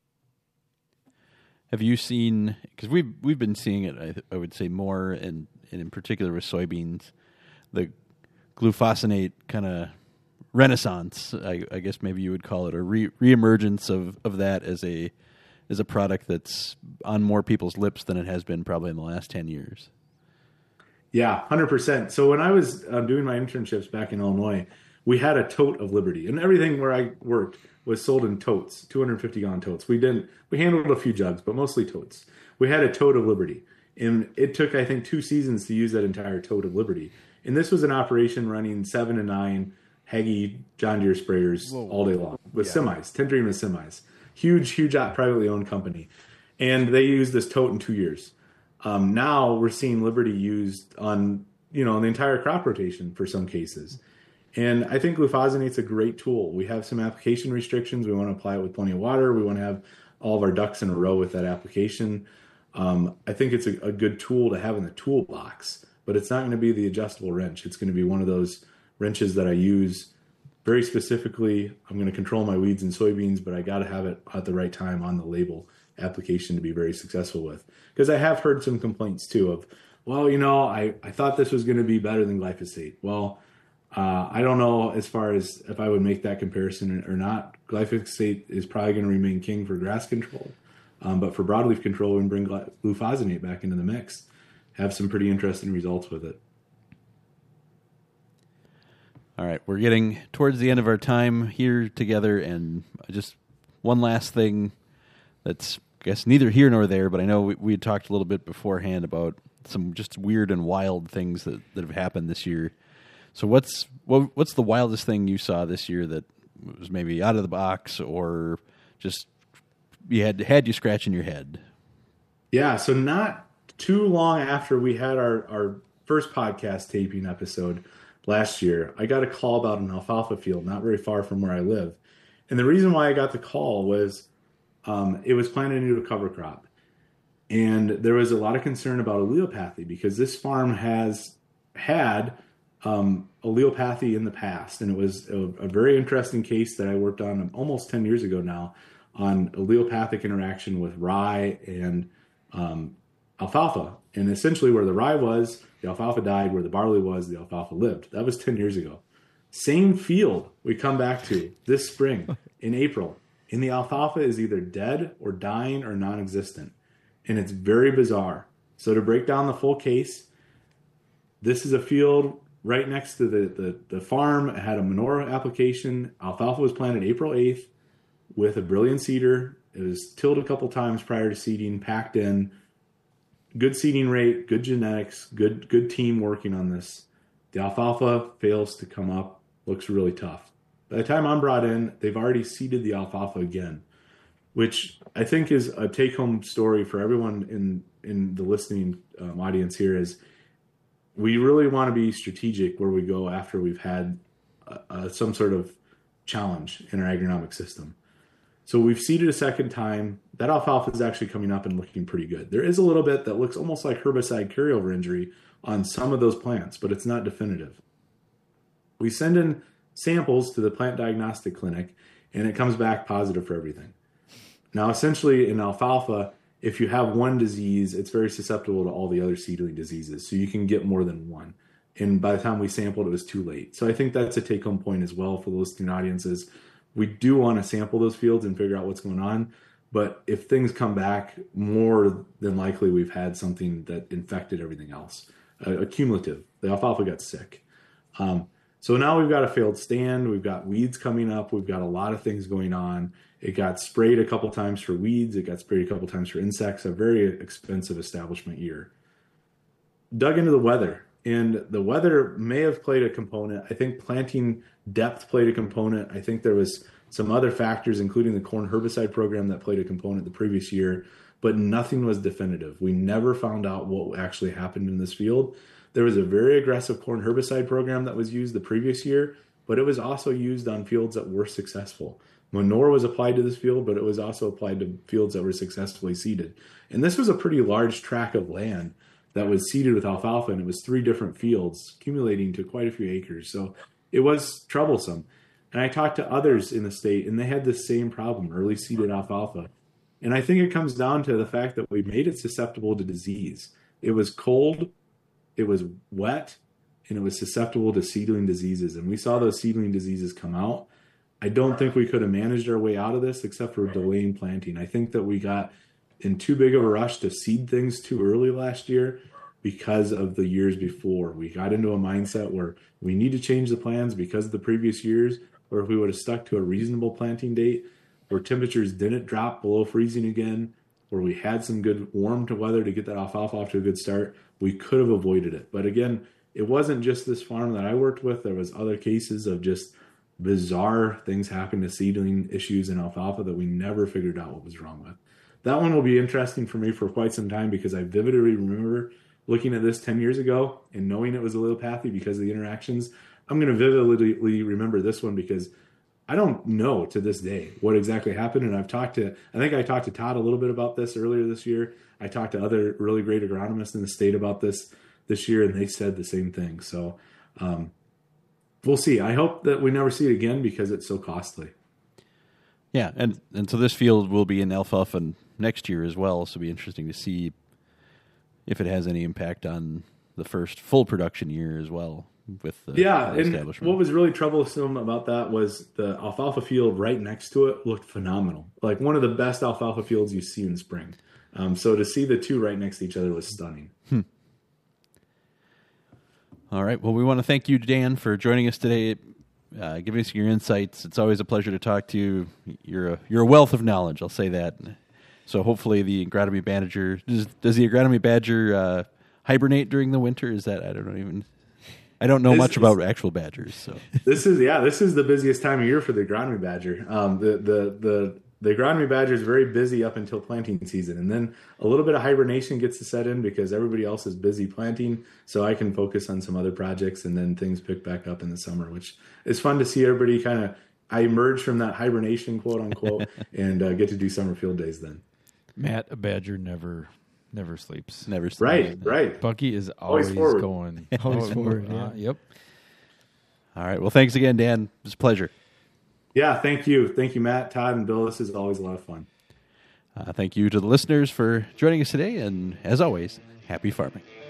Have you seen? Because we've been seeing it, I would say more, and in particular with soybeans, the glufosinate kind of renaissance, I guess maybe you would call it, or reemergence of that as a product that's on more people's lips than it has been probably in the last 10 years. Yeah, 100%. So when I was doing my internships back in Illinois, we had a tote of Liberty, and everything where I worked was sold in totes, 250-gallon totes. We handled a few jugs, but mostly totes. We had a tote of Liberty, and it took, I think, 2 seasons to use that entire tote of Liberty. And this was an operation running 7 to 9 Hagie John Deere sprayers all day long with semis, 10 Dream with semis. Huge privately owned company. And they used this tote in 2 years. Now we're seeing Liberty used on, the entire crop rotation for some cases. And I think glufosinate's a great tool. We have some application restrictions. We want to apply it with plenty of water. We want to have all of our ducks in a row with that application. I think it's a good tool to have in the toolbox, but it's not going to be the adjustable wrench. It's going to be one of those wrenches that I use very specifically. I'm going to control my weeds and soybeans, but I got to have it at the right time on the label application to be very successful with. Because I have heard some complaints too of, I thought this was going to be better than glyphosate. Well, I don't know as far as if I would make that comparison or not. Glyphosate is probably going to remain king for grass control. But for broadleaf control, we can bring glufosinate back into the mix. Have some pretty interesting results with it. All right, we're getting towards the end of our time here together, and just one last thing that's, I guess, neither here nor there, but I know we had talked a little bit beforehand about some just weird and wild things that have happened this year. So what's the wildest thing you saw this year that was maybe out of the box or just had you scratching your head? Yeah, so not too long after we had our first podcast taping episode last year, I got a call about an alfalfa field not very far from where I live. And the reason why I got the call was it was planted into a cover crop. And there was a lot of concern about allelopathy because this farm has had allelopathy in the past. And it was a very interesting case that I worked on almost 10 years ago now on allelopathic interaction with rye and alfalfa. And essentially where the rye was, the alfalfa died. Where the barley was, the alfalfa lived. That was 10 years ago. Same field we come back to this spring in April. And the alfalfa is either dead or dying or non-existent. And it's very bizarre. So to break down the full case, this is a field right next to the farm. It had a manure application. Alfalfa was planted April 8th with a brilliant seeder. It was tilled a couple times prior to seeding, packed in. Good seeding rate, good genetics, good team working on this. The alfalfa fails to come up, looks really tough. By the time I'm brought in, they've already seeded the alfalfa again, which I think is a take-home story for everyone in the listening audience here is we really want to be strategic where we go after we've had some sort of challenge in our agronomic system. So we've seeded a second time. That alfalfa is actually coming up and looking pretty good. There is a little bit that looks almost like herbicide carryover injury on some of those plants, but it's not definitive. We send in samples to the plant diagnostic clinic, and it comes back positive for everything. Now, essentially in alfalfa, if you have one disease, it's very susceptible to all the other seedling diseases. So you can get more than one. And by the time we sampled, it was too late. So I think that's a take-home point as well for the listening audiences. We do want to sample those fields and figure out what's going on. But if things come back, more than likely we've had something that infected everything else. Cumulative. The alfalfa got sick. So now we've got a failed stand. We've got weeds coming up. We've got a lot of things going on. It got sprayed a couple times for weeds. It got sprayed a couple times for insects. A very expensive establishment year. Dug into the weather. And the weather may have played a component. I think planting depth played a component. I think there was some other factors, including the corn herbicide program that played a component the previous year, but nothing was definitive. We never found out what actually happened in this field. There was a very aggressive corn herbicide program that was used the previous year, but it was also used on fields that were successful. Manure was applied to this field, but it was also applied to fields that were successfully seeded. And this was a pretty large tract of land that was seeded with alfalfa, and it was 3 different fields, accumulating to quite a few acres. So it was troublesome. And I talked to others in the state, and they had the same problem, early seeded alfalfa. And I think it comes down to the fact that we made it susceptible to disease. It was cold, it was wet, and it was susceptible to seedling diseases. And we saw those seedling diseases come out. I don't think we could have managed our way out of this except for delaying planting. I think that we got in too big of a rush to seed things too early last year because of the years before. We got into a mindset where we need to change the plans because of the previous years, or if we would have stuck to a reasonable planting date where temperatures didn't drop below freezing again, where we had some good warm to weather to get that alfalfa off to a good start, we could have avoided it. But again, it wasn't just this farm that I worked with. There was other cases of just bizarre things happening to seedling issues in alfalfa that we never figured out what was wrong with. That one will be interesting for me for quite some time because I vividly remember looking at this 10 years ago and knowing it was allelopathy because of the interactions. I'm going to vividly remember this one because I don't know to this day what exactly happened. And I think I talked to Todd a little bit about this earlier this year. I talked to other really great agronomists in the state about this year, and they said the same thing. So we'll see. I hope that we never see it again because it's so costly. Yeah, and so this field will be in alfalfa next year as well, so it'll be interesting to see if it has any impact on the first full production year as well with the establishment. And what was really troublesome about that was the alfalfa field right next to it looked phenomenal, like one of the best alfalfa fields you see in spring. So to see the two right next to each other was stunning. All right, well, we want to thank you, Dan, for joining us today. Giving us your insights. It's always a pleasure to talk to you. You're a wealth of knowledge, I'll say that. So hopefully the agronomy badger, does the agronomy badger hibernate during the winter? Is that, I don't know much about actual badgers. So this is the busiest time of year for the agronomy badger. The agronomy badger is very busy up until planting season, and then a little bit of hibernation gets to set in because everybody else is busy planting, so I can focus on some other projects, and then things pick back up in the summer, which is fun to see everybody I emerge from that hibernation, quote unquote, and get to do summer field days then. Matt, a badger never sleeps. Never sleeps. Right. Bucky is always going. Always forward, Yep. All right. Well, thanks again, Dan. It was a pleasure. Yeah, thank you. Thank you, Matt, Todd, and Bill. This is always a lot of fun. Thank you to the listeners for joining us today, and as always, happy farming.